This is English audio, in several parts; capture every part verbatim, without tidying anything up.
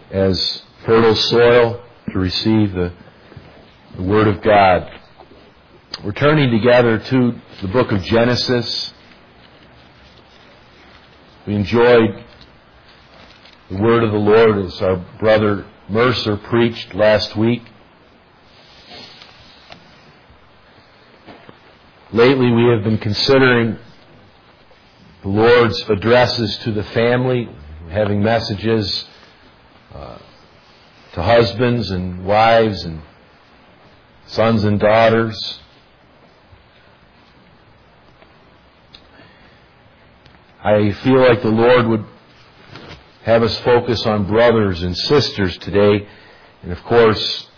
as fertile soil to receive the, the Word of God. We're turning together to the book of Genesis. We enjoyed the Word of the Lord as our brother Mercer preached last week. Lately we have been considering the Lord's addresses to the family, having messages uh, to husbands and wives and sons and daughters. I feel like the Lord would have us focus on brothers and sisters today, and of course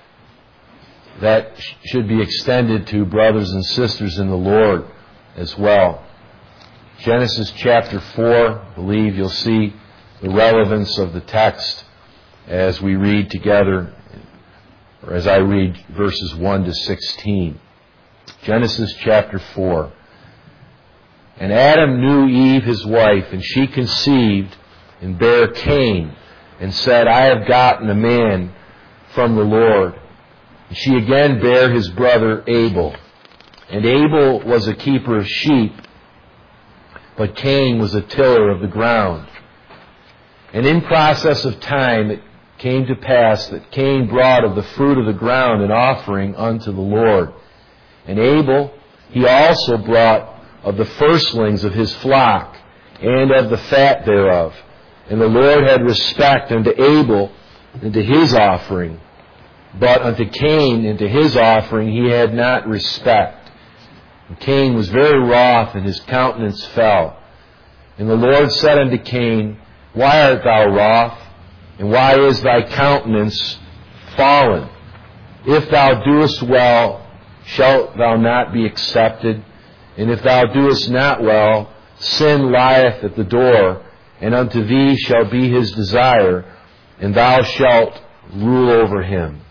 that sh- should be extended to brothers and sisters in the Lord as well. Genesis chapter four, I believe you'll see the relevance of the text as we read together, or as I read verses one to sixteen. Genesis chapter four. And Adam knew Eve his wife, and she conceived and bare Cain, and said, I have gotten a man from the Lord. And she again bare his brother Abel. And Abel was a keeper of sheep, but Cain was a tiller of the ground. And in process of time it came to pass that Cain brought of the fruit of the ground an offering unto the Lord. And Abel he also brought of the firstlings of his flock, and of the fat thereof. And the Lord had respect unto Abel and to his offering, but unto Cain and to his offering he had not respect. And Cain was very wroth, and his countenance fell. And the Lord said unto Cain, Why art thou wroth, and why is thy countenance fallen? If thou doest well, shalt thou not be accepted? And if thou doest not well, sin lieth at the door, and unto thee shall be his desire, and thou shalt rule over him.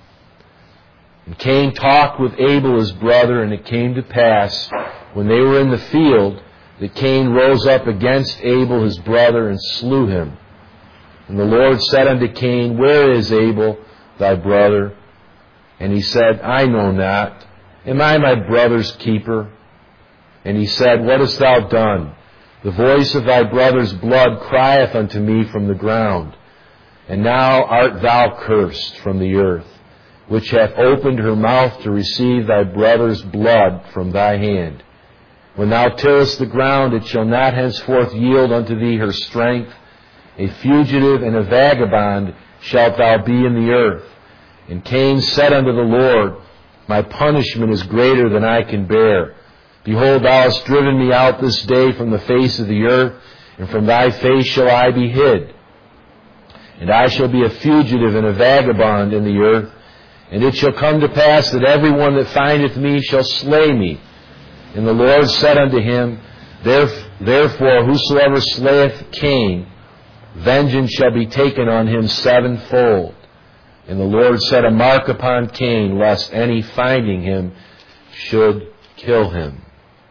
And Cain talked with Abel his brother, and it came to pass, when they were in the field, that Cain rose up against Abel his brother, and slew him. And the Lord said unto Cain, Where is Abel thy brother? And he said, I know not. Am I my brother's keeper? And he said, What hast thou done? The voice of thy brother's blood crieth unto me from the ground. And now art thou cursed from the earth, which hath opened her mouth to receive thy brother's blood from thy hand. When thou tillest the ground, it shall not henceforth yield unto thee her strength. A fugitive and a vagabond shalt thou be in the earth. And Cain said unto the Lord, My punishment is greater than I can bear. Behold, thou hast driven me out this day from the face of the earth, and from thy face shall I be hid. And I shall be a fugitive and a vagabond in the earth. And it shall come to pass that every one that findeth me shall slay me. And the Lord said unto him, Therefore whosoever slayeth Cain, vengeance shall be taken on him sevenfold. And the Lord set a mark upon Cain, lest any finding him should kill him.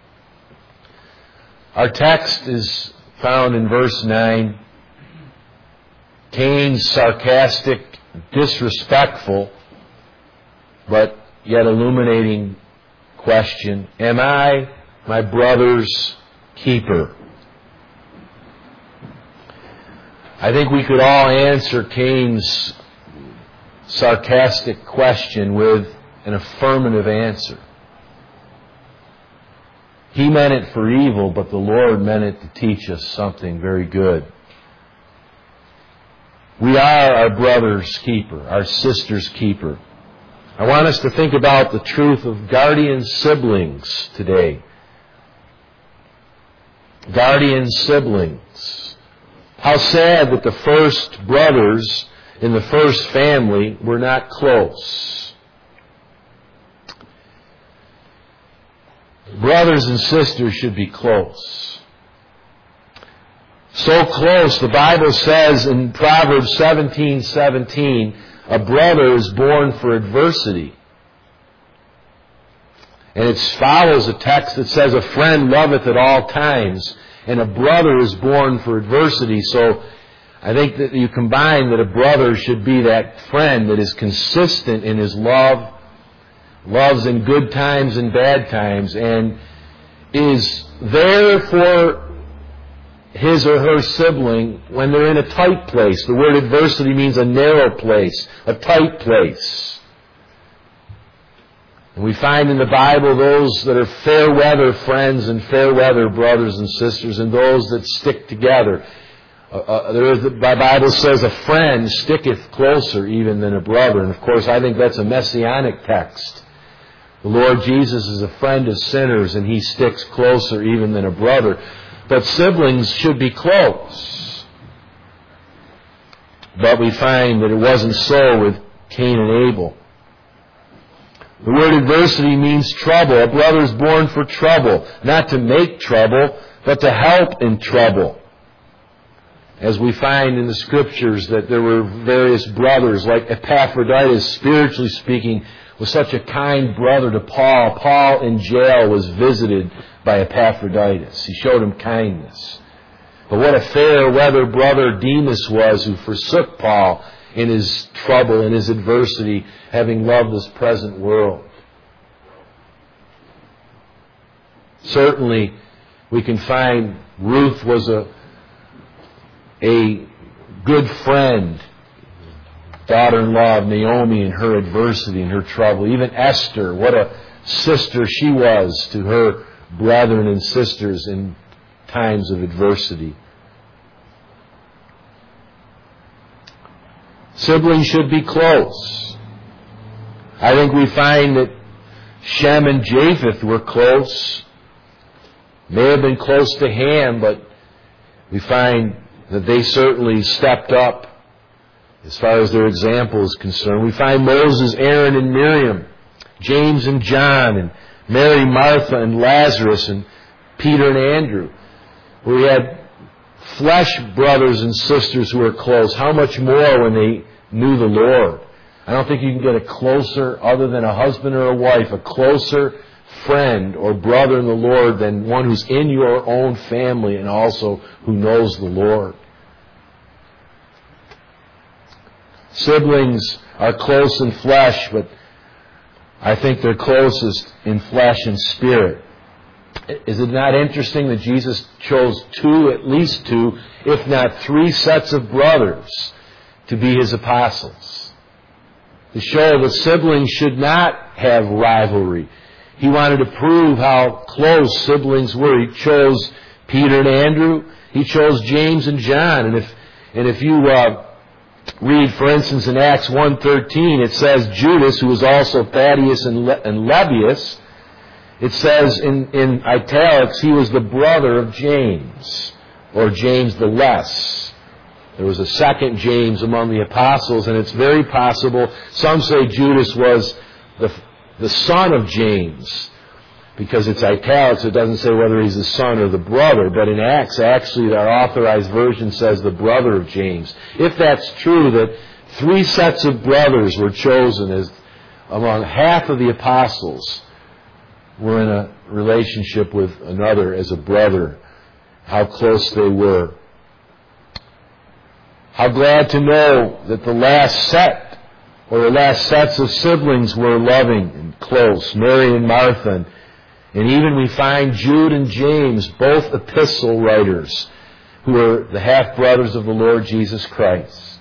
Our text is found in verse nine. Cain's sarcastic, disrespectful, but yet illuminating question, Am I my brother's keeper? I think we could all answer Cain's sarcastic question with an affirmative answer. He meant it for evil, but the Lord meant it to teach us something very good. We are our brother's keeper, our sister's keeper. I want us to think about the truth of guardian siblings today. Guardian siblings. How sad that the first brothers in the first family were not close. Brothers and sisters should be close. So close, the Bible says in Proverbs seventeen seventeen, a brother is born for adversity. And it follows a text that says, a friend loveth at all times, and a brother is born for adversity. So I think that you combine that a brother should be that friend that is consistent in his love, loves in good times and bad times, and is there for his or her sibling when they're in a tight place. The word adversity means a narrow place, a tight place. And we find in the Bible those that are fair weather friends and fair weather brothers and sisters, and those that stick together. Uh, uh, there is, the Bible says, a friend sticketh closer even than a brother. And of course, I think that's a messianic text. The Lord Jesus is a friend of sinners, and He sticks closer even than a brother. But siblings should be close. But we find that it wasn't so with Cain and Abel. The word adversity means trouble. A brother is born for trouble, not to make trouble, but to help in trouble. As we find in the Scriptures that there were various brothers, like Epaphroditus, spiritually speaking, was such a kind brother to Paul. Paul in jail was visited by Epaphroditus. He showed him kindness. But what a fair weather brother Demas was, who forsook Paul in his trouble, in his adversity, having loved this present world. Certainly, we can find Ruth was a a good friend, daughter-in-law of Naomi in her adversity and her trouble. Even Esther, what a sister she was to her brethren and sisters in times of adversity. Siblings should be close. I think we find that Shem and Japheth were close. May have been close to Ham, but we find that they certainly stepped up as far as their example is concerned. We find Moses, Aaron, and Miriam, James and John, and Mary, Martha, and Lazarus, and Peter and Andrew. We had flesh brothers and sisters who were close. How much more when they knew the Lord? I don't think you can get a closer, other than a husband or a wife, a closer friend or brother in the Lord than one who's in your own family and also who knows the Lord. Siblings are close in flesh, but I think they're closest in flesh and spirit. Is it not interesting that Jesus chose two, at least two, if not three sets of brothers to be His apostles? To show that siblings should not have rivalry. He wanted to prove how close siblings were. He chose Peter and Andrew. He chose James and John. And if and if you uh, read, for instance, in Acts one thirteen, it says Judas, who was also Thaddeus and, Le- and Lebbeus, it says in, in italics, he was the brother of James, or James the Less. There was a second James among the apostles, and it's very possible, some say Judas was the the son of James, because it's italics, it doesn't say whether he's the son or the brother, but in Acts, actually, our authorized version says the brother of James. If that's true, that three sets of brothers were chosen as among half of the apostles were in a relationship with another as a brother, how close they were. How glad to know that the last set or the last sets of siblings were loving and close, Mary and Martha. And, and even we find Jude and James, both epistle writers, who are the half-brothers of the Lord Jesus Christ.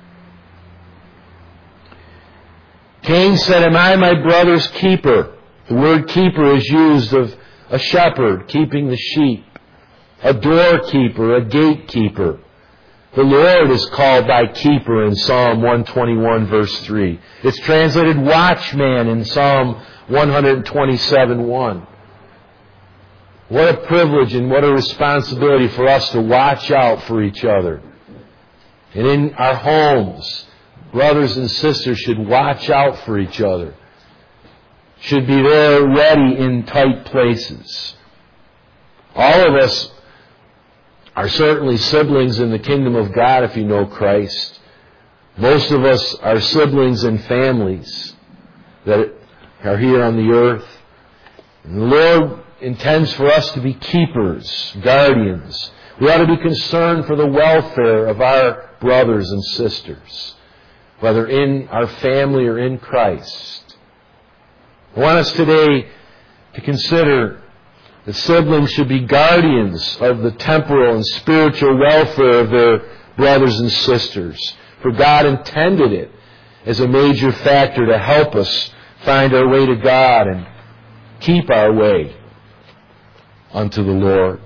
Cain said, "Am I my brother's keeper?" The word keeper is used of a shepherd keeping the sheep, a doorkeeper, a gatekeeper. The Lord is called thy keeper in Psalm one twenty-one, verse three. It's translated watchman in Psalm one twenty-seven, one. What a privilege and what a responsibility for us to watch out for each other. And in our homes, brothers and sisters should watch out for each other. Should be there ready in tight places. All of us are certainly siblings in the kingdom of God if you know Christ. Most of us are siblings in families that are here on the earth. And the Lord intends for us to be keepers, guardians. We ought to be concerned for the welfare of our brothers and sisters, whether in our family or in Christ. I want us today to consider that siblings should be guardians of the temporal and spiritual welfare of their brothers and sisters. For God intended it as a major factor to help us find our way to God and keep our way unto the Lord.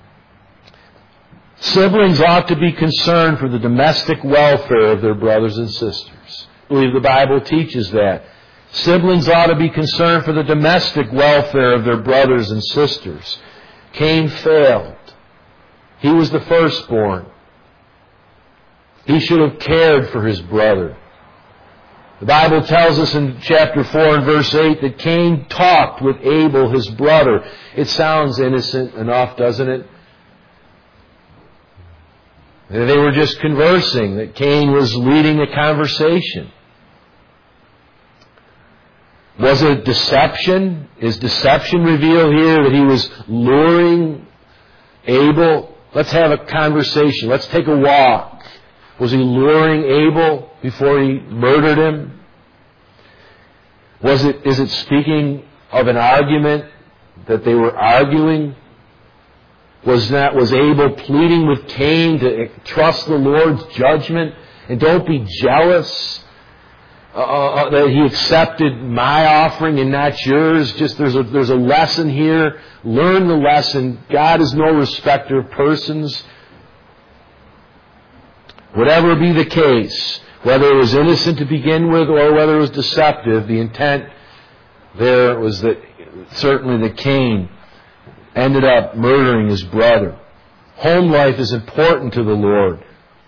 Siblings ought to be concerned for the domestic welfare of their brothers and sisters. I believe the Bible teaches that. Siblings ought to be concerned for the domestic welfare of their brothers and sisters. Cain failed. He was the firstborn. He should have cared for his brother. The Bible tells us in chapter four and verse eight that Cain talked with Abel, his brother. It sounds innocent enough, doesn't it? They were just conversing, that Cain was leading a conversation. Was it deception? Is deception revealed here that he was luring Abel? Let's have a conversation. Let's take a walk. Was he luring Abel before he murdered him? Was it, is it speaking of an argument that they were arguing? Was that, was Abel pleading with Cain to trust the Lord's judgment and don't be jealous uh, uh, that he accepted my offering and not yours? Just there's a, there's a lesson here. Learn the lesson. God is no respecter of persons. Whatever be the case, whether it was innocent to begin with or whether it was deceptive, the intent there was that certainly that Cain ended up murdering his brother. Home life is important to the Lord.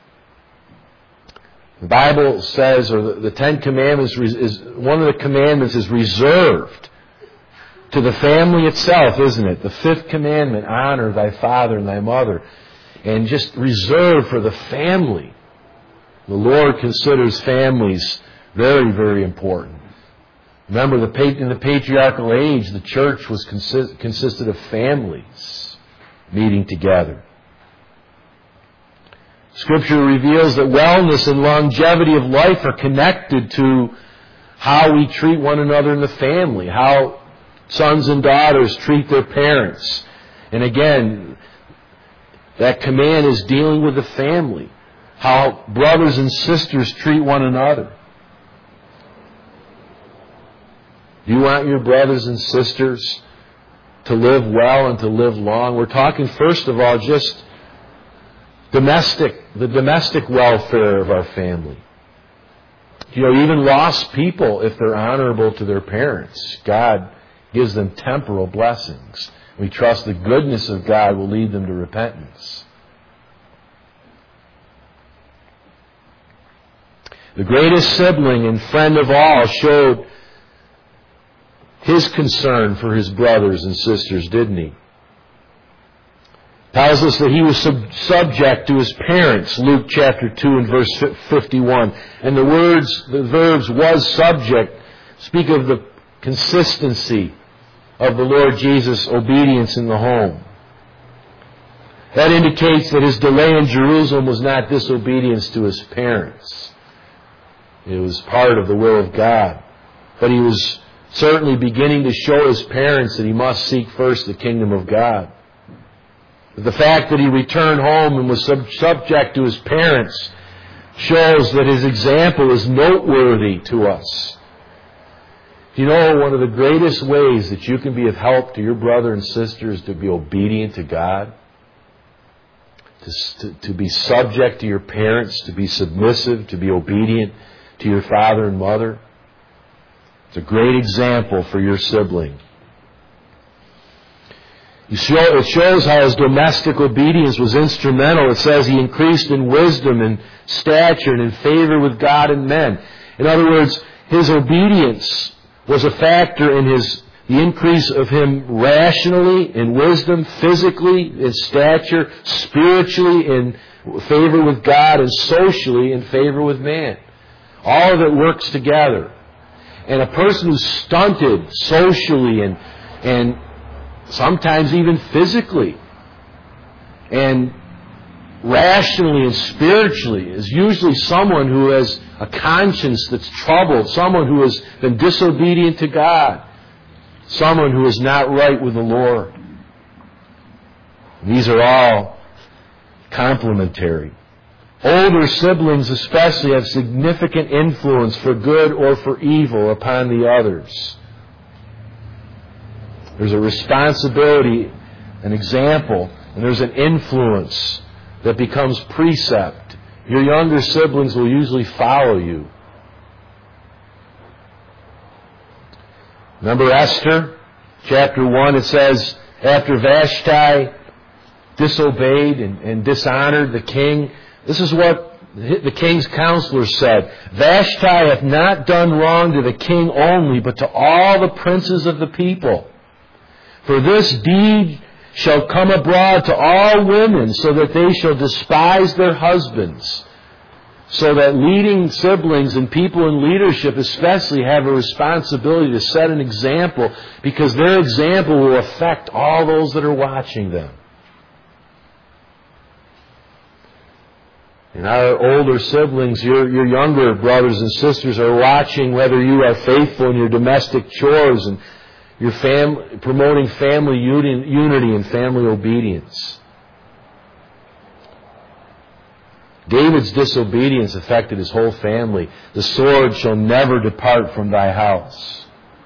The Bible says, or the, the Ten Commandments, is one of the commandments is reserved to the family itself, isn't it? The fifth commandment, honor thy father and thy mother. And just reserved for the family. The Lord considers families very, very important. Remember, the, in the patriarchal age, the church was consist, consisted of families meeting together. Scripture reveals that wellness and longevity of life are connected to how we treat one another in the family, how sons and daughters treat their parents. And again, that command is dealing with the family, how brothers and sisters treat one another. Do you want your brothers and sisters to live well and to live long? We're talking, first of all, just domestic, the domestic welfare of our family. You know, even lost people, if they're honorable to their parents, God gives them temporal blessings. We trust the goodness of God will lead them to repentance. The greatest sibling and friend of all showed his concern for his brothers and sisters, didn't he? Tells us that he was sub- subject to his parents, Luke chapter two and verse fifty-one. And the words, the verbs was subject, speak of the consistency of the Lord Jesus' obedience in the home. That indicates that his delay in Jerusalem was not disobedience to his parents. It was part of the will of God. But he was certainly beginning to show his parents that he must seek first the kingdom of God. But the fact that he returned home and was sub- subject to his parents shows that his example is noteworthy to us. You know, one of the greatest ways that you can be of help to your brother and sister is to be obedient to God, to, to, to be subject to your parents, to be submissive, to be obedient to your father and mother. It's a great example for your sibling. You show, it shows how his domestic obedience was instrumental. It says he increased in wisdom and stature and in favor with God and men. In other words, his obedience was a factor in his the increase of him rationally, in wisdom, physically, in stature, spiritually, in favor with God, and socially in favor with man. All of it works together. And a person who's stunted socially and and sometimes even physically and rationally and spiritually, is usually someone who has a conscience that's troubled, someone who has been disobedient to God, someone who is not right with the Lord. These are all complementary. Older siblings especially have significant influence for good or for evil upon the others. There's a responsibility, an example, and there's an influence that becomes precept. Your younger siblings will usually follow you. Remember Esther? Chapter one, it says, after Vashti disobeyed and, and dishonored the king, this is what the king's counselors said. Vashti hath not done wrong to the king only, but to all the princes of the people. For this deed shall come abroad to all women, so that they shall despise their husbands. So that leading siblings and people in leadership especially have a responsibility to set an example, because their example will affect all those that are watching them. And our older siblings, your, your younger brothers and sisters are watching whether you are faithful in your domestic chores and your fam- promoting family uni- unity and family obedience. David's disobedience affected his whole family. The sword shall never depart from thy house.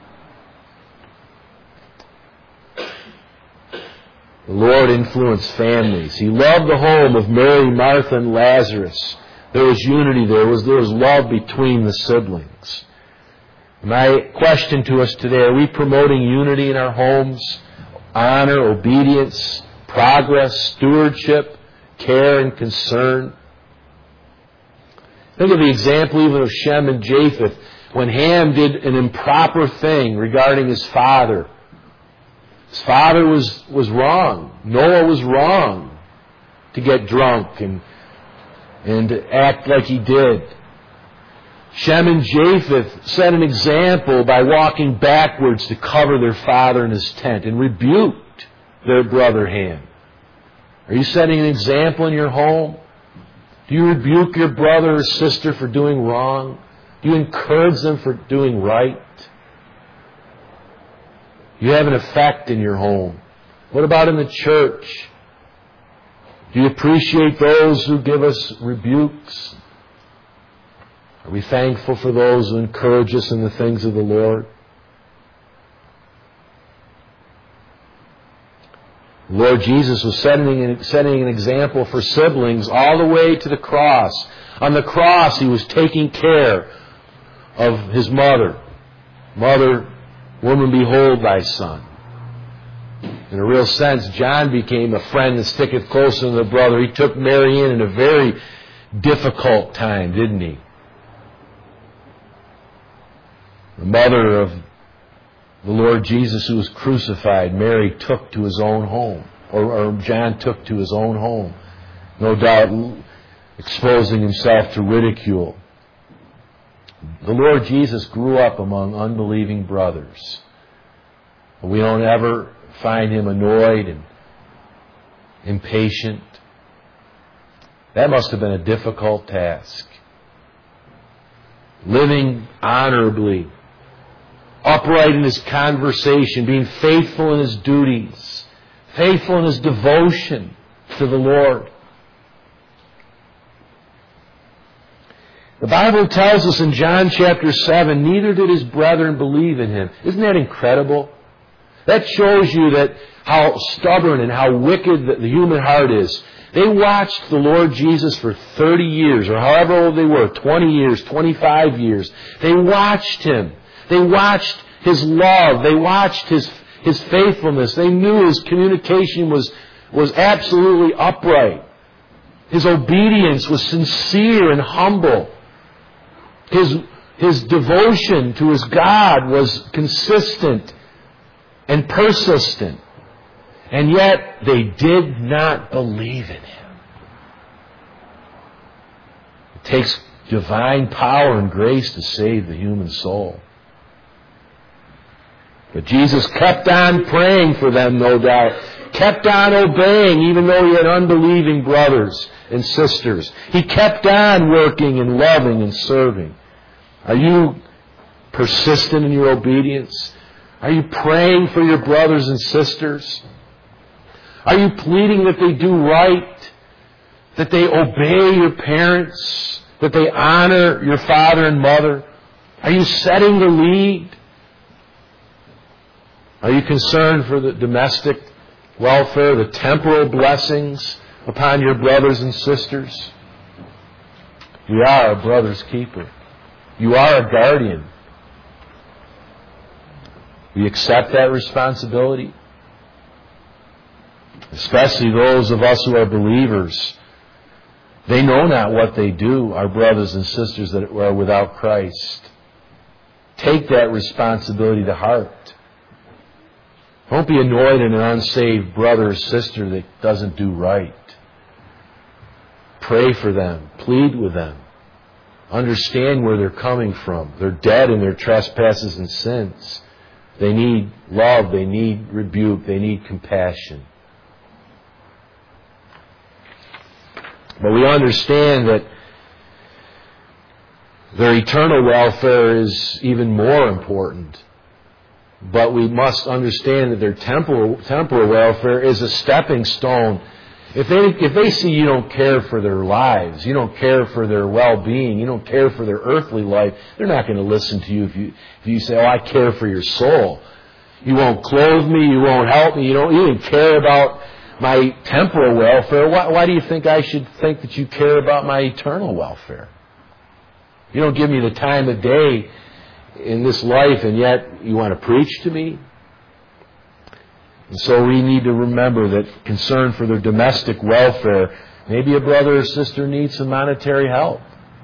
The Lord influenced families. He loved the home of Mary, Martha, and Lazarus. There was unity there. Was, there was love between the siblings. My question to us today, are we promoting unity in our homes? Honor, obedience, progress, stewardship, care, and concern? Think of the example even of Shem and Japheth. When Ham did an improper thing regarding his father, his father was, was wrong. Noah was wrong to get drunk and, and to act like he did. Shem and Japheth set an example by walking backwards to cover their father in his tent and rebuked their brother Ham. Are you setting an example in your home? Do you rebuke your brother or sister for doing wrong? Do you encourage them for doing right? You have an effect in your home. What about in the church? Do you appreciate those who give us rebukes? Are we thankful for those who encourage us in the things of the Lord? Lord Jesus was setting, setting an example for siblings all the way to the cross. On the cross, He was taking care of His mother. Mother, woman, behold thy son. In a real sense, John became a friend that sticketh closer than a brother. He took Mary in in a very difficult time, didn't he? The mother of the Lord Jesus who was crucified, Mary took to his own home, or, or John took to his own home, no doubt exposing himself to ridicule. The Lord Jesus grew up among unbelieving brothers. We don't ever find Him annoyed and impatient. That must have been a difficult task. Living honorably, upright in His conversation, being faithful in His duties, faithful in His devotion to the Lord. The Bible tells us in John chapter seven, neither did His brethren believe in Him. Isn't that incredible? That shows you that how stubborn and how wicked the human heart is. They watched the Lord Jesus for thirty years, or however old they were, twenty years, twenty-five years. They watched Him. They watched His love. They watched His, His faithfulness. They knew His communication was, was absolutely upright. His obedience was sincere and humble. His, his devotion to His God was consistent and persistent. And yet, they did not believe in Him. It takes divine power and grace to save the human soul. But Jesus kept on praying for them, no doubt. Kept on obeying, even though he had unbelieving brothers and sisters. He kept on working and loving and serving. Are you persistent in your obedience? Are you praying for your brothers and sisters? Are you pleading that they do right? That they obey your parents? That they honor your father and mother? Are you setting the lead? Are you concerned for the domestic welfare, the temporal blessings upon your brothers and sisters? We are a brother's keeper. You are a guardian. We accept that responsibility. Especially those of us who are believers. They know not what they do, our brothers and sisters that are without Christ. Take that responsibility to heart. Don't be annoyed at an unsaved brother or sister that doesn't do right. Pray for them. Plead with them. Understand where they're coming from. They're dead in their trespasses and sins. They need love. They need rebuke. They need compassion. But we understand that their eternal welfare is even more important. But we must understand that their temporal, temporal welfare is a stepping stone. If they, if they see you don't care for their lives, you don't care for their well-being, you don't care for their earthly life, they're not going to listen to you if you, if you say, oh, I care for your soul. You won't clothe me, you won't help me, you don't even care about my temporal welfare. Why, why do you think I should think that you care about my eternal welfare? You don't give me the time of day in this life, and yet you want to preach to me? And so we need to remember that concern for their domestic welfare, maybe a brother or sister needs some monetary help.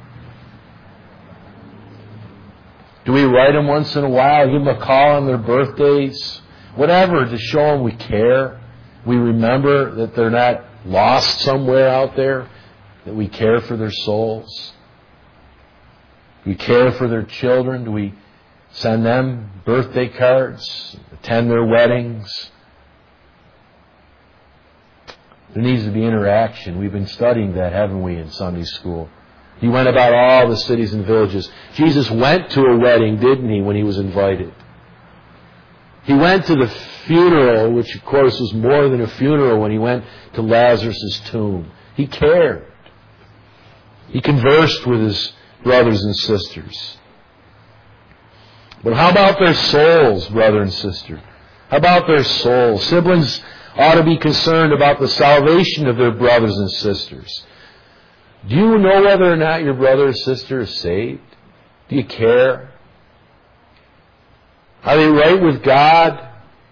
Do we write them once in a while, give them a call on their birthdays, whatever, to show them we care? We remember that they're not lost somewhere out there, that we care for their souls. We care for their children. Do we send them birthday cards, attend their weddings? There needs to be interaction. We've been studying that, haven't we, in Sunday school? He went about all the cities and villages. Jesus went to a wedding, didn't he, when he was invited? He went to the funeral, which of course was more than a funeral, when he went to Lazarus' tomb. He cared. He conversed with his brothers and sisters. But how about their souls, brother and sister? How about their souls? Siblings ought to be concerned about the salvation of their brothers and sisters. Do you know whether or not your brother or sister is saved? Do you care? Are they right with God?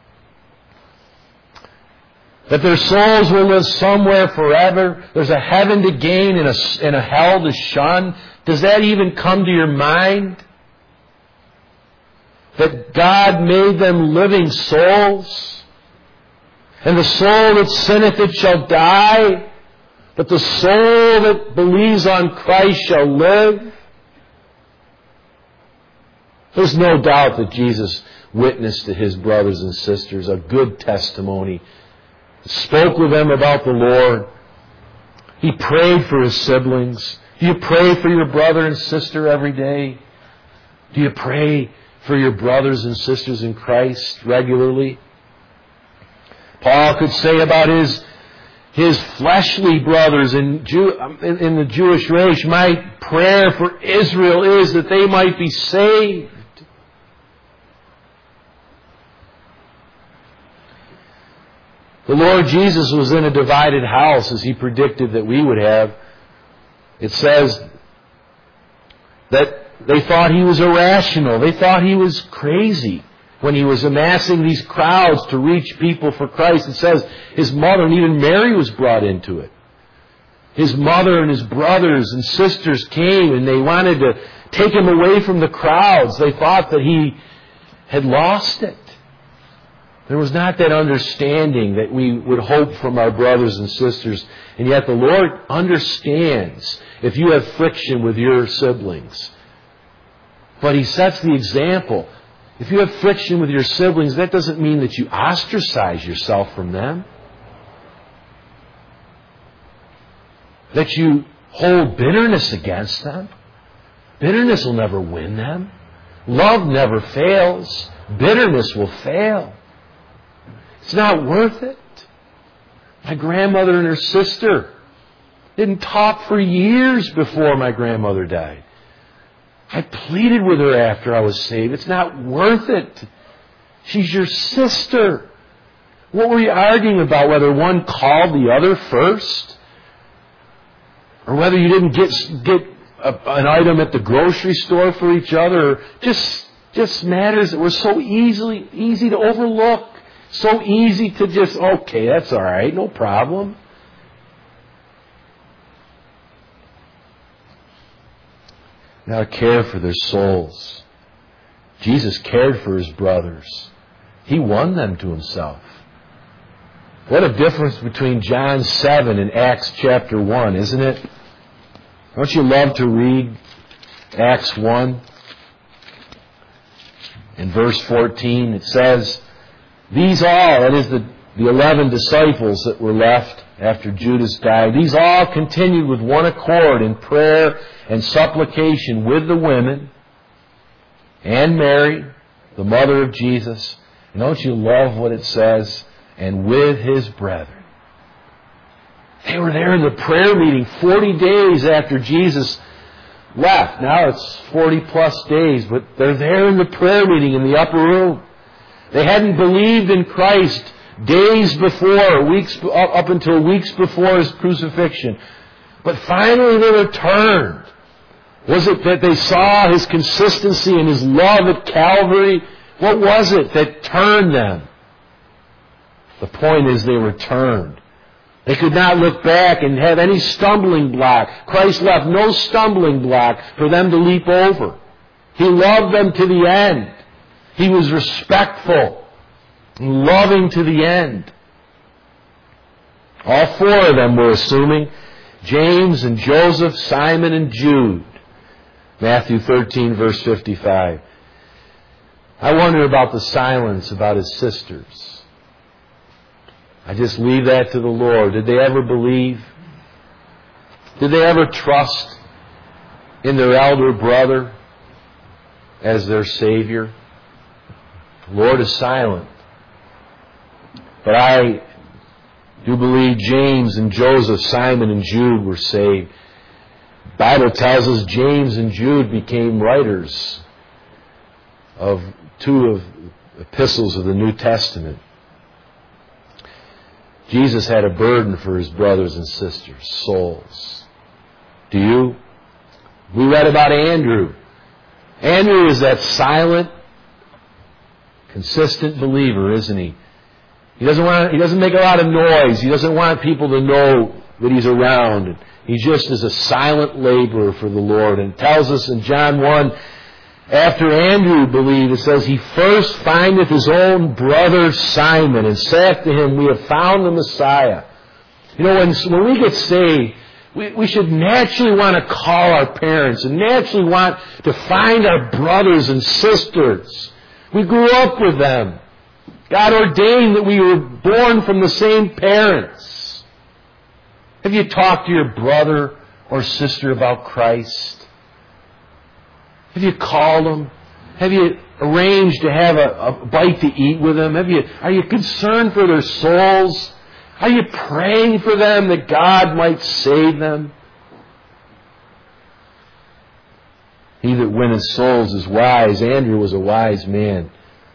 That their souls will live somewhere forever? There's a heaven to gain and a, and a hell to shun? Does that even come to your mind? That God made them living souls? And the soul that sinneth it shall die, but the soul that believes on Christ shall live? There's no doubt that Jesus witnessed to his brothers and sisters a good testimony. Spoke with them about the Lord. He prayed for his siblings. Do you pray for your brother and sister every day? Do you pray for your brothers and sisters in Christ regularly? Paul could say about his his fleshly brothers in, Jew, in, in the Jewish race, my prayer for Israel is that they might be saved. The Lord Jesus was in a divided house, as he predicted that we would have. It says that they thought he was irrational. They thought he was crazy when he was amassing these crowds to reach people for Christ. It says his mother, and even Mary, was brought into it. His mother and his brothers and sisters came, and they wanted to take him away from the crowds. They thought that he had lost it. There was not that understanding that we would hope from our brothers and sisters. And yet the Lord understands if you have friction with your siblings. But he sets the example. If you have friction with your siblings, that doesn't mean that you ostracize yourself from them. That you hold bitterness against them. Bitterness will never win them. Love never fails. Bitterness will fail. It's not worth it. My grandmother and her sister didn't talk for years before my grandmother died. I pleaded with her after I was saved. It's not worth it. She's your sister. What were you arguing about? Whether one called the other first? Or whether you didn't get get a, an item at the grocery store for each other? Or just, just matters that were so easily easy to overlook. So easy to just, okay, that's all right, no problem. Now care for their souls. Jesus cared for His brothers. He won them to Himself. What a difference between John seven and Acts chapter one, isn't it? Don't you love to read Acts one? In verse fourteen it says, these all, that is the, the eleven disciples that were left after Judas died, these all continued with one accord in prayer and supplication with the women and Mary, the mother of Jesus. And don't you love what it says? And with His brethren. They were there in the prayer meeting forty days after Jesus left. Now it's forty plus days, but they're there in the prayer meeting in the upper room. They hadn't believed in Christ days before, weeks up until weeks before His crucifixion. But finally they were turned. Was it that they saw His consistency and His love at Calvary? What was it that turned them? The point is they were turned. They could not look back and have any stumbling block. Christ left no stumbling block for them to leap over. He loved them to the end. He was respectful and loving to the end. All four of them were assuming. James and Joseph, Simon and Jude. Matthew thirteen, verse fifty-five. I wonder about the silence about his sisters. I just leave that to the Lord. Did they ever believe? Did they ever trust in their elder brother as their Savior? The Lord is silent. But I do believe James and Joseph, Simon and Jude were saved. The Bible tells us James and Jude became writers of two of epistles of the New Testament. Jesus had a burden for His brothers and sisters' souls. Do you? We read about Andrew. Andrew is that silent, consistent believer, isn't he? He doesn't want. He doesn't make a lot of noise. He doesn't want people to know that he's around. He just is a silent laborer for the Lord. And it tells us in John one, after Andrew believed, it says, he first findeth his own brother Simon and saith to him, we have found the Messiah. You know, when, when we get saved, we, we should naturally want to call our parents and naturally want to find our brothers and sisters. We grew up with them. God ordained that we were born from the same parents. Have you talked to your brother or sister about Christ? Have you called them? Have you arranged to have a, a bite to eat with them? Have you, are you concerned for their souls? Are you praying for them that God might save them? He that winneth souls is wise. Andrew was a wise man.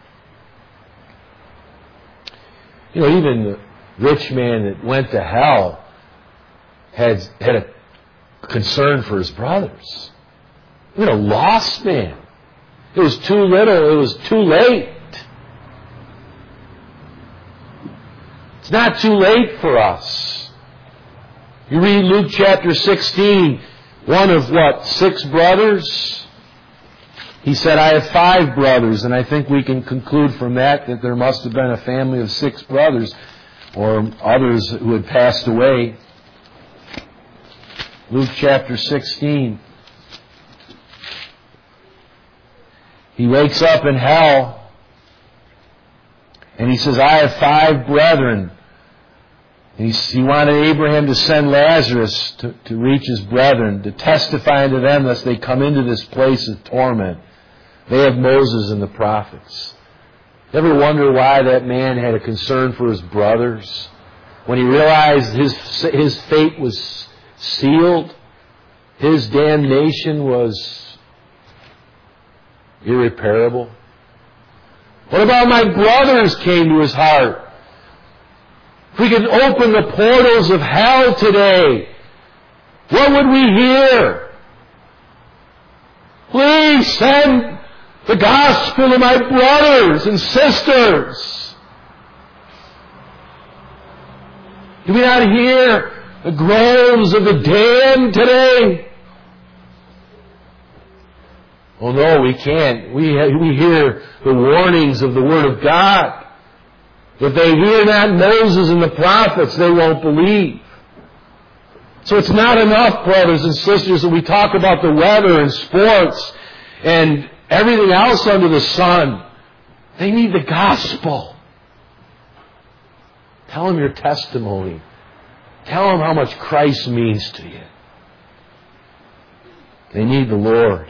You know, even the rich man that went to hell had, had a concern for his brothers. Even a lost man. It was too little. It was too late. It's not too late for us. You read Luke chapter sixteen, one of what, six brothers? He said, I have five brothers, and I think we can conclude from that that there must have been a family of six brothers, or others who had passed away. Luke chapter sixteen. He wakes up in hell, and he says, I have five brethren. And he, he wanted Abraham to send Lazarus to, to reach his brethren, to testify unto them lest they come into this place of torment. They have Moses and the prophets. Ever wonder why that man had a concern for his brothers? When he realized his, his fate was sealed, his damnation was irreparable. What about my brothers came to his heart? If we could open the portals of hell today, what would we hear? Please send the gospel to my brothers and sisters. Do we not hear the groans of the damned today? Oh no, we can't. We, we hear the warnings of the Word of God. If they hear not Moses and the prophets, they won't believe. So it's not enough, brothers and sisters, that we talk about the weather and sports and everything else under the sun. They need the gospel. Tell them your testimony. Tell them how much Christ means to you. They need the Lord.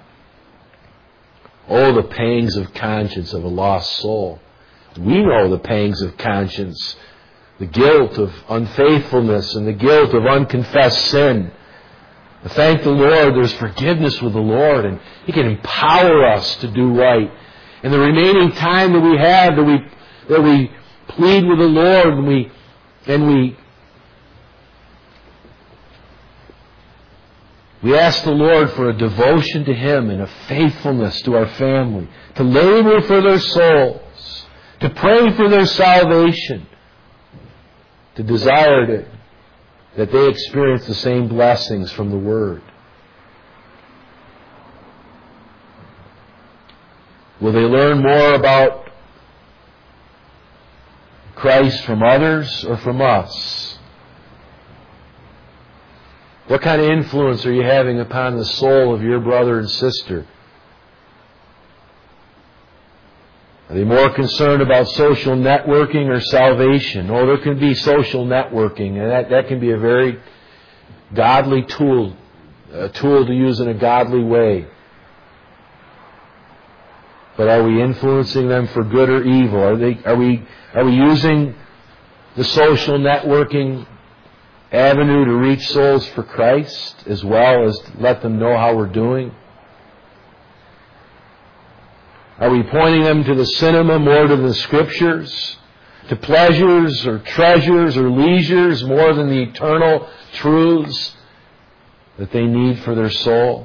Oh, the pangs of conscience of a lost soul. We know the pangs of conscience, the guilt of unfaithfulness and the guilt of unconfessed sin. But thank the Lord, there's forgiveness with the Lord, and He can empower us to do right. And the remaining time that we have, that we that we plead with the Lord, and we and we we ask the Lord for a devotion to Him and a faithfulness to our family, to labor for their souls, to pray for their salvation, to desire to, that they experience the same blessings from the Word. Will they learn more about Christ from others or from us? What kind of influence are you having upon the soul of your brother and sister? Are they more concerned about social networking or salvation? Oh, there can be social networking, and that, that can be a very godly tool, a tool to use in a godly way. But are we influencing them for good or evil? Are they? Are we? Are we using the social networking avenue to reach souls for Christ, as well as let them know how we're doing? Are we pointing them to the cinema more than the Scriptures? To pleasures or treasures or leisures more than the eternal truths that they need for their soul?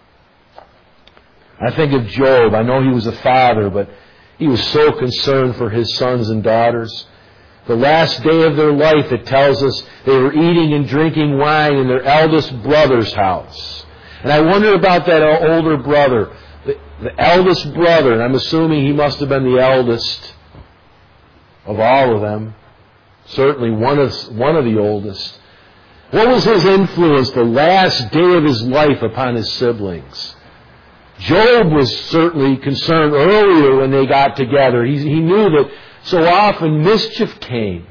I think of Job. I know he was a father, but he was so concerned for his sons and daughters. The last day of their life, it tells us, they were eating and drinking wine in their eldest brother's house. And I wonder about that older brother. The, the eldest brother, and I'm assuming he must have been the eldest of all of them. Certainly one of, one of the oldest. What was his influence the last day of his life upon his siblings? Job was certainly concerned earlier when they got together. He, he knew that so often mischief came.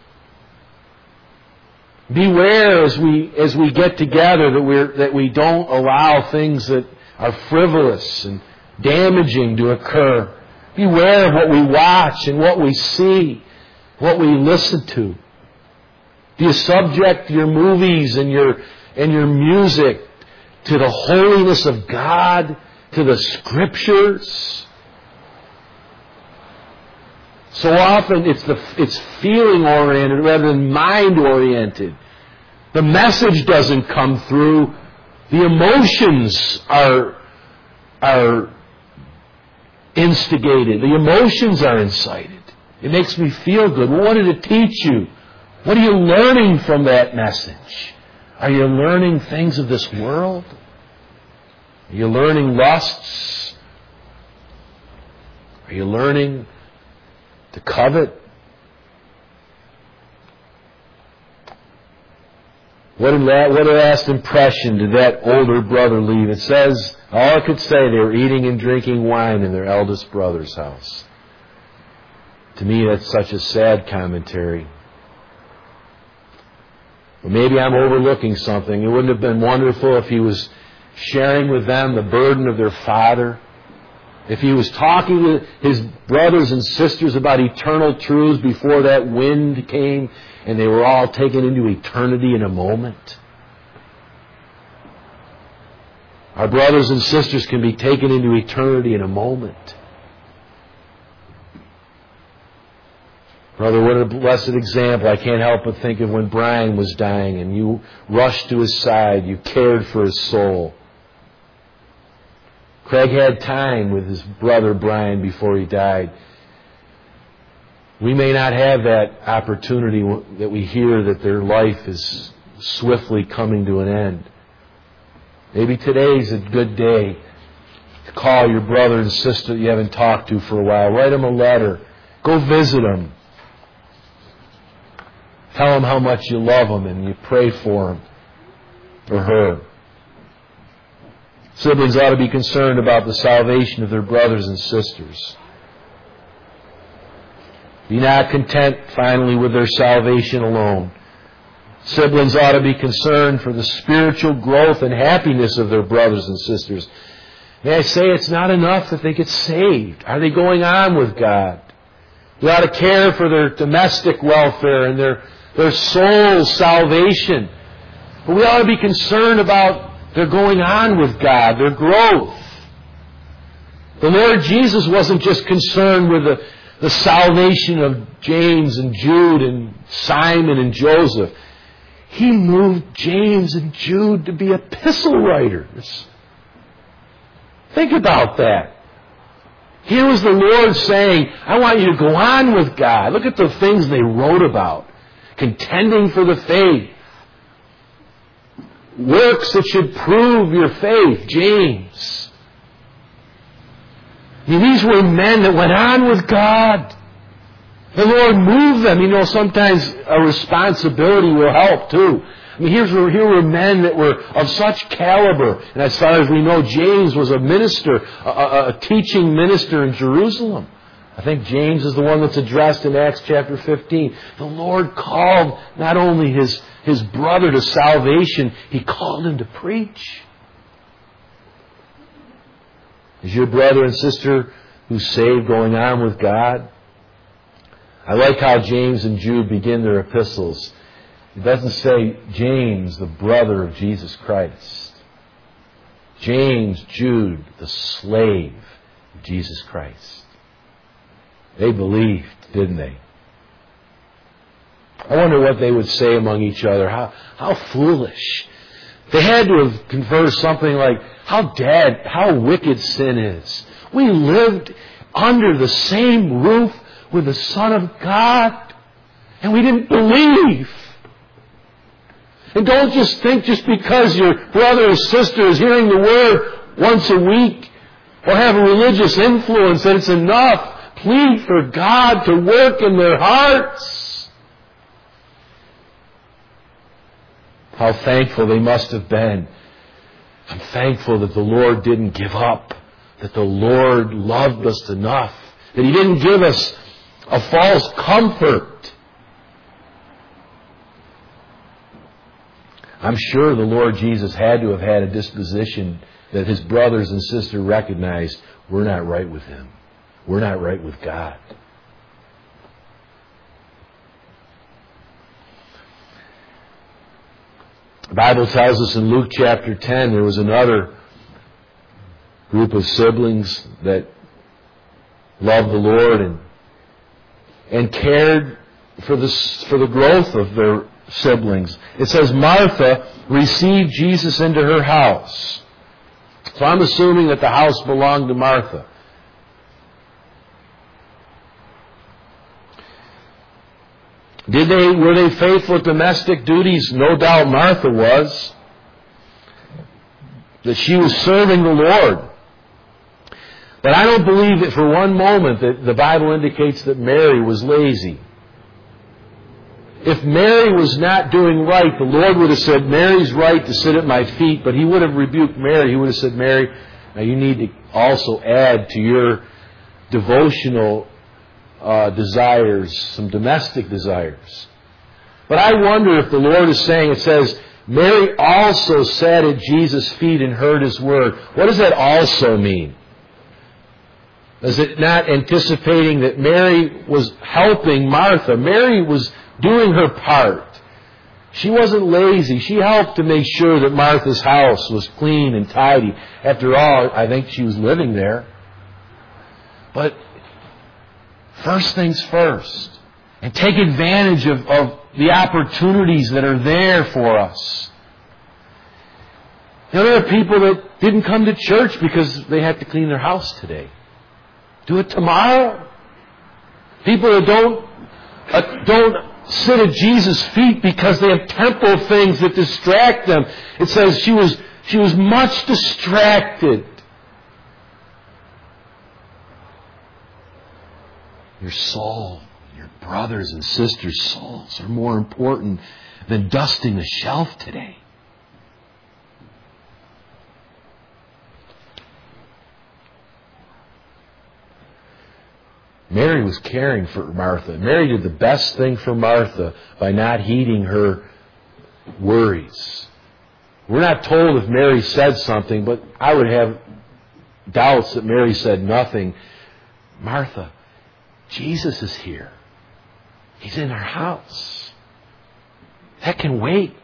Beware as we as we get together that we that we don't allow things that are frivolous and damaging to occur. Beware of what we watch and what we see, what we listen to. Do you subject your movies and your and your music to the holiness of God, to the Scriptures? So often it's the it's feeling oriented rather than mind oriented. The message doesn't come through. The emotions are are instigated. The emotions are incited. It makes me feel good. Well, what did it teach you? What are you learning from that message? Are you learning things of this world? Are you learning lusts? Are you learning to covet? What, did that, what a last impression did that older brother leave? It says, all I could say, they were eating and drinking wine in their eldest brother's house. To me, that's such a sad commentary. Well, maybe I'm overlooking something. It wouldn't have been wonderful if he was sharing with them the burden of their father. If he was talking to his brothers and sisters about eternal truths before that wind came and they were all taken into eternity in a moment. Our brothers and sisters can be taken into eternity in a moment. Brother, what a blessed example. I can't help but think of when Brian was dying and you rushed to his side, you cared for his soul. Craig had time with his brother Brian before he died. We may not have that opportunity that we hear that their life is swiftly coming to an end. Maybe today's a good day to call your brother and sister that you haven't talked to for a while. Write them a letter. Go visit them. Tell them how much you love them and you pray for them or her. Siblings ought to be concerned about the salvation of their brothers and sisters. Be not content, finally, with their salvation alone. Siblings ought to be concerned for the spiritual growth and happiness of their brothers and sisters. May I say, it's not enough that they get saved. Are they going on with God? We ought to care for their domestic welfare and their, their soul's salvation. But we ought to be concerned about their going on with God, their growth. The Lord Jesus wasn't just concerned with the, the salvation of James and Jude and Simon and Joseph. He moved James and Jude to be epistle writers. Think about that. Here was the Lord saying, I want you to go on with God. Look at the things they wrote about. Contending for the faith. Works that should prove your faith. James. I mean, these were men that went on with God. The Lord moved them. You know, sometimes a responsibility will help too. I mean, here's, here were men that were of such caliber. And as far as we know, James was a minister, a, a, a teaching minister in Jerusalem. I think James is the one that's addressed in Acts chapter fifteen. The Lord called not only his, his brother to salvation, He called him to preach. Is your brother and sister who's saved going on with God? I like how James and Jude begin their epistles. It doesn't say James, the brother of Jesus Christ. James, Jude, the slave of Jesus Christ. They believed, didn't they? I wonder what they would say among each other. How, how foolish. They had to have conversed something like, how dead, how wicked sin is. We lived under the same roof with the Son of God, and we didn't believe. And don't just think just because your brother or sister is hearing the Word once a week or have a religious influence that it's enough. Plead for God to work in their hearts. How thankful they must have been. I'm thankful that the Lord didn't give up, that the Lord loved us enough, that He didn't give us a false comfort. I'm sure the Lord Jesus had to have had a disposition that His brothers and sisters recognized we're not right with Him. We're not right with God. The Bible tells us in Luke chapter ten there was another group of siblings that loved the Lord and and cared for the, for the growth of their siblings. It says Martha received Jesus into her house. So I'm assuming that the house belonged to Martha. Did they, were they faithful at domestic duties? No doubt Martha was. That she was serving the Lord. But I don't believe that for one moment that the Bible indicates that Mary was lazy. if Mary was not doing right, the Lord would have said, Mary's right to sit at my feet, but He would have rebuked Mary. He would have said, Mary, now you need to also add to your devotional uh, desires some domestic desires. But I wonder if the Lord is saying, it says, Mary also sat at Jesus' feet and heard His word. What does that also mean? Is it not anticipating that Mary was helping Martha? Mary was doing her part. She wasn't lazy. She helped to make sure that Martha's house was clean and tidy. After all, I think she was living there. But first things first. And take advantage of, of the opportunities that are there for us. You know, there are people that didn't come to church because they had to clean their house today. Do it tomorrow. People that don't uh, don't sit at Jesus' feet because they have temporal things that distract them. It says she was she was much distracted. Your soul, your brothers and sisters' souls are more important than dusting the shelf today. Mary was caring for Martha. Mary did the best thing for Martha by not heeding her worries. We're not told if Mary said something, but I would have doubts that Mary said nothing. Martha, Jesus is here. He's in our house. That can wait.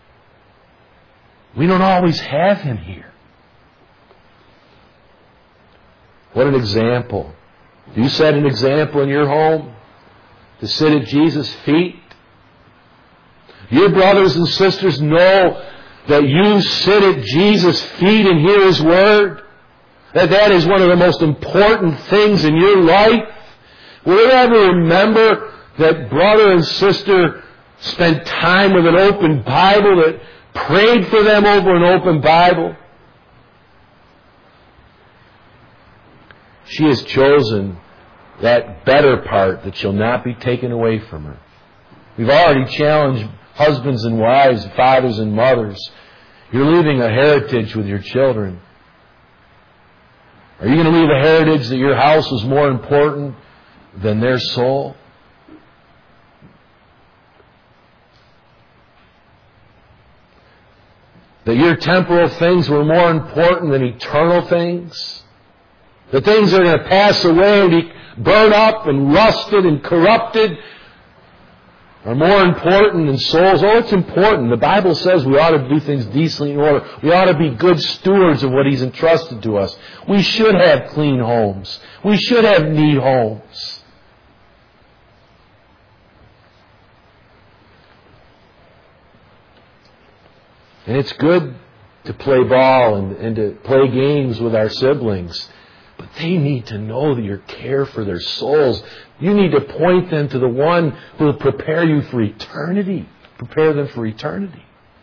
We don't always have Him here. What an example. Do you set an example in your home to sit at Jesus' feet? Your brothers and sisters know that you sit at Jesus' feet and hear His word? That that is one of the most important things in your life? Will you ever remember that brother and sister spent time with an open Bible, that prayed for them over an open Bible? She has chosen that better part that shall not be taken away from her. We've already challenged husbands and wives, fathers and mothers. You're leaving a heritage with your children. Are you going to leave a heritage that your house is more important than their soul? That your temporal things were more important than eternal things? The things that are going to pass away and be burned up and rusted and corrupted are more important than souls? Oh, it's important. The Bible says we ought to do things decently in order. We ought to be good stewards of what He's entrusted to us. We should have clean homes. We should have neat homes. And it's good to play ball and, and to play games with our siblings. But they need to know that your care for their souls. You need to point them to the one who will prepare you for eternity. Prepare them for eternity.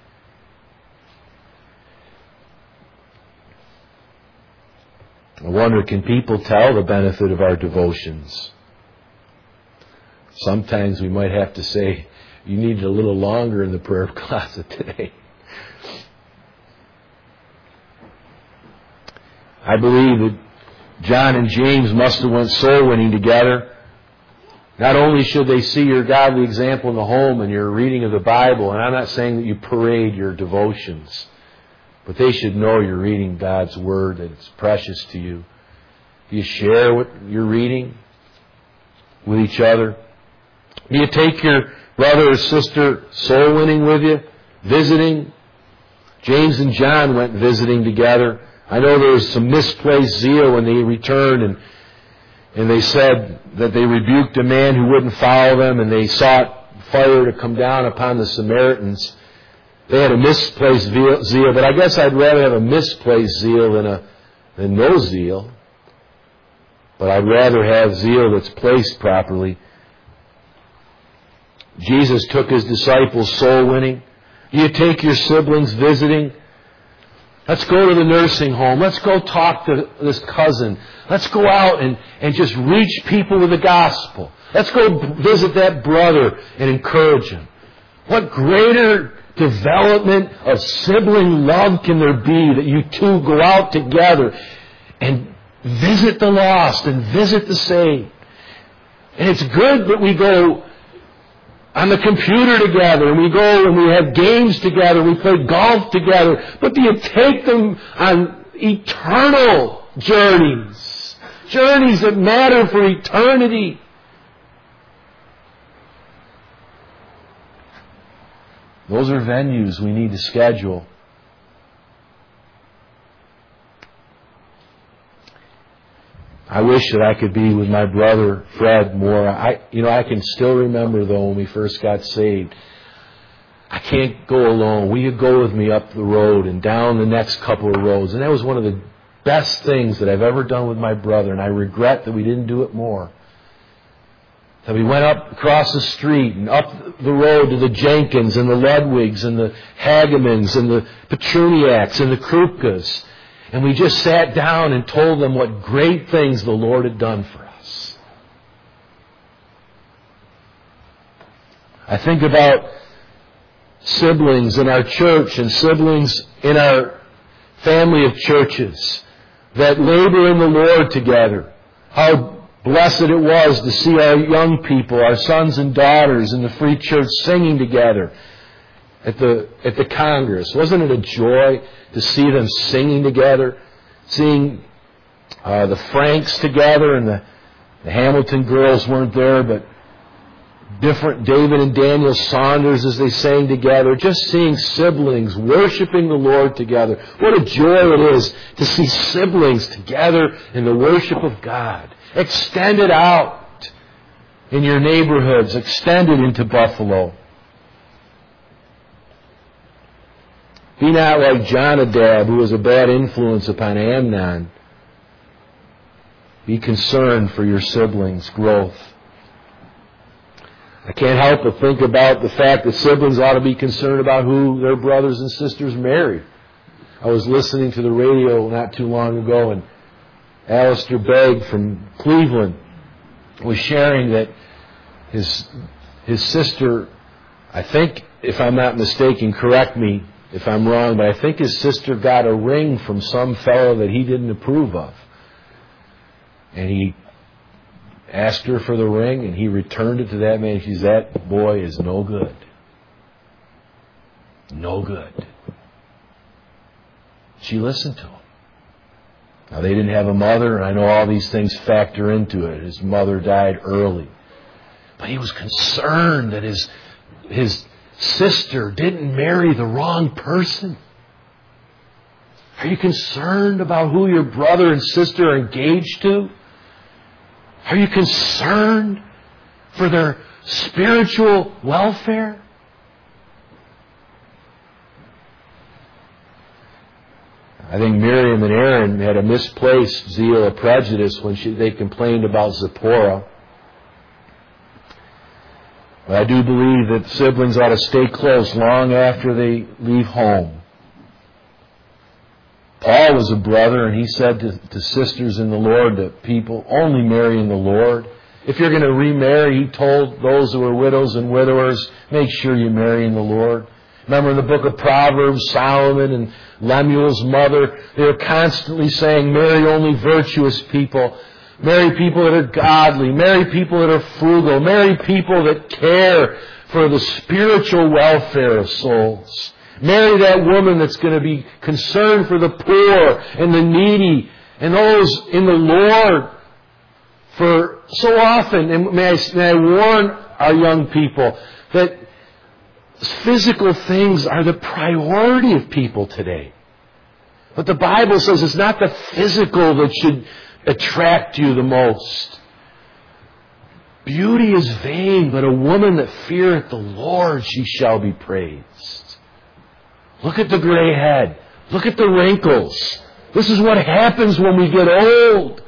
I wonder, can people tell the benefit of our devotions? Sometimes we might have to say, you need a little longer in the prayer closet today. I believe that John and James must have went soul winning together. Not only should they see your godly example in the home and your reading of the Bible, and I'm not saying that you parade your devotions, but they should know you're reading God's Word, that it's precious to you. Do you share what you're reading with each other? Do you take your brother or sister soul winning with you, visiting? James and John went visiting together. I know there was some misplaced zeal when they returned, and and they said that they rebuked a man who wouldn't follow them, and they sought fire to come down upon the Samaritans. They had a misplaced zeal, but I guess I'd rather have a misplaced zeal than a than no zeal. But I'd rather have zeal that's placed properly. Jesus took His disciples soul winning. You take your siblings visiting. Let's go to the nursing home. Let's go talk to this cousin. Let's go out and, and just reach people with the gospel. Let's go visit that brother and encourage him. What greater development of sibling love can there be that you two go out together and visit the lost and visit the saved? And it's good that we go on the computer together, and we go and we have games together, we play golf together. But do you take them on eternal journeys? Journeys that matter for eternity. Those are venues we need to schedule. I wish that I could be with my brother Fred more. I, you know, I can still remember though when we first got saved. I can't go alone. Will you go with me up the road and down the next couple of roads? And that was one of the best things that I've ever done with my brother, and I regret that we didn't do it more. That we went up across the street and up the road to the Jenkins and the Ludwigs and the Hagemans and the Petruniaks and the Krupkas. And we just sat down and told them what great things the Lord had done for us. I think about siblings in our church and siblings in our family of churches that labor in the Lord together. How blessed it was to see our young people, our sons and daughters in the Free Church singing together at the at the Congress. Wasn't it a joy to see them singing together, seeing uh, the Franks together, and the, the Hamilton girls weren't there, but different David and Daniel Saunders as they sang together, just seeing siblings worshiping the Lord together. What a joy it is to see siblings together in the worship of God. Extend it out in your neighborhoods, extend it into Buffalo. Be not like Jonadab, who was a bad influence upon Amnon. Be concerned for your siblings' growth. I can't help but think about the fact that siblings ought to be concerned about who their brothers and sisters marry. I was listening to the radio not too long ago, and Alistair Begg from Cleveland was sharing that his his sister, I think, if I'm not mistaken, correct me if I'm wrong, but I think his sister got a ring from some fellow that he didn't approve of. And he asked her for the ring, and he returned it to that man. She said, that boy is no good. No good. She listened to him. Now, they didn't have a mother, and I know all these things factor into it. His mother died early. But he was concerned that his his sister didn't marry the wrong person. Are you concerned about who your brother and sister are engaged to? Are you concerned for their spiritual welfare? I think Miriam and Aaron had a misplaced zeal of prejudice when she, they complained about Zipporah. But I do believe that siblings ought to stay close long after they leave home. Paul was a brother, and he said to, to sisters in the Lord, that people only marry in the Lord. If you're going to remarry, he told those who were widows and widowers, make sure you marry in the Lord. Remember in the book of Proverbs, Solomon and Lemuel's mother, they were constantly saying, marry only virtuous people. Marry people that are godly. Marry people that are frugal. Marry people that care for the spiritual welfare of souls. Marry that woman that's going to be concerned for the poor and the needy and those in the Lord. For so often, and may I, may I warn our young people, that physical things are the priority of people today. But the Bible says it's not the physical that should attract you the most. Beauty is vain, but a woman that feareth the Lord, she shall be praised. Look at the gray head. Look at the wrinkles. This is what happens when we get old.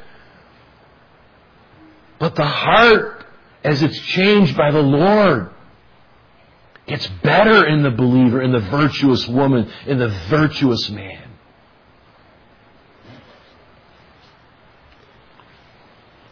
But the heart, as it's changed by the Lord, gets better in the believer, in the virtuous woman, in the virtuous man.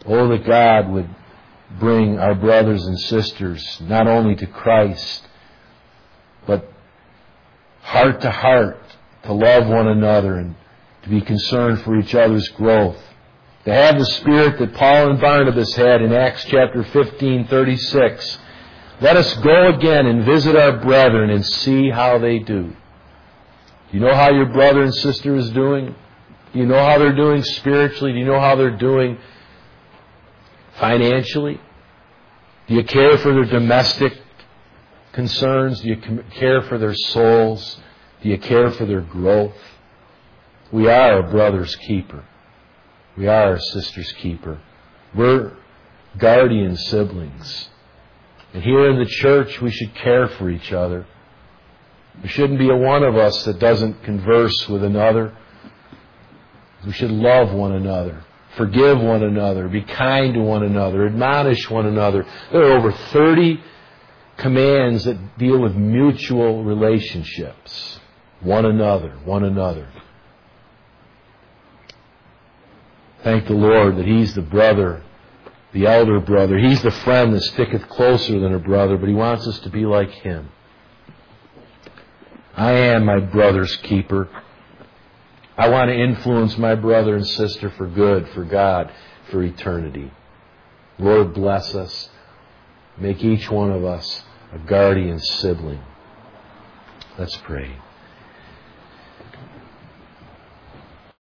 Oh, that God would bring our brothers and sisters not only to Christ, but heart to heart, to love one another and to be concerned for each other's growth. To have the spirit that Paul and Barnabas had in Acts chapter fifteen, thirty-six. Let us go again and visit our brethren and see how they do. Do you know how your brother and sister is doing? Do you know how they're doing spiritually? Do you know how they're doing financially? Do you care for their domestic concerns? Do you care for their souls? Do you care for their growth? We are a brother's keeper. We are a sister's keeper. We're guardian siblings. And here in the church, we should care for each other. There shouldn't be a one of us that doesn't converse with another. We should love one another, forgive one another, be kind to one another, admonish one another. There are over thirty commands that deal with mutual relationships. One another, one another. Thank the Lord that He's the brother, the elder brother. He's the friend that sticketh closer than a brother, but He wants us to be like Him. I am my brother's keeper. I want to influence my brother and sister for good, for God, for eternity. Lord, bless us. Make each one of us a guardian sibling. Let's pray.